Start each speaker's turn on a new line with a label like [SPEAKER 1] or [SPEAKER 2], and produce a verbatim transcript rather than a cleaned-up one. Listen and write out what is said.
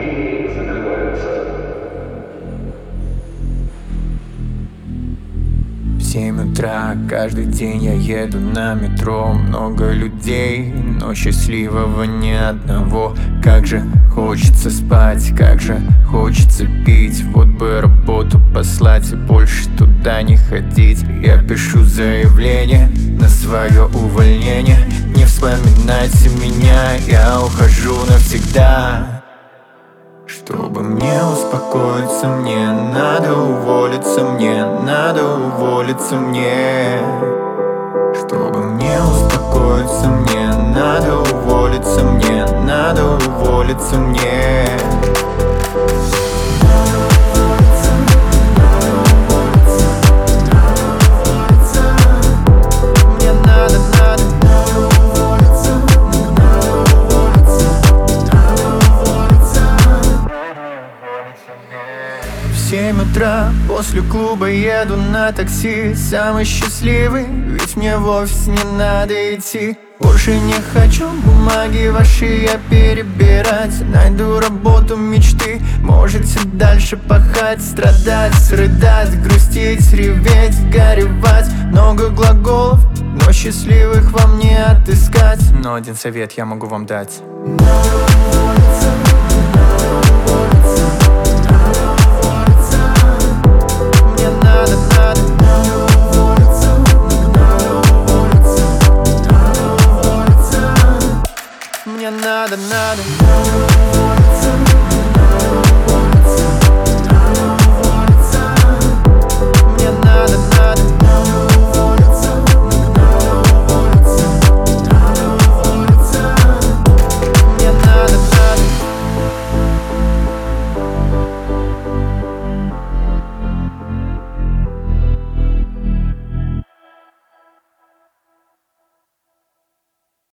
[SPEAKER 1] двери закрываются.
[SPEAKER 2] В семь утра каждый день я еду на метро. Много людей, но счастливого ни одного. Как же хочется спать, как же хочется пить. Вот бы работу послать и больше туда не ходить. Я пишу заявление на свое увольнение. Не вспоминайте меня, я ухожу навсегда. Чтобы мне успокоиться, мне надо уволиться, мне надо уволиться, мне. Чтобы мне успокоиться, мне надо уволиться, мне надо уволиться, мне. В семь утра после клуба еду на такси. Самый счастливый, ведь мне вовсе не надо идти. Больше не хочу бумаги ваши я перебирать. Найду работу мечты, можете дальше пахать. Страдать, рыдать, грустить, реветь, горевать. Много глаголов, но счастливых вам не отыскать. Но один совет я могу вам дать. Мне надо, надо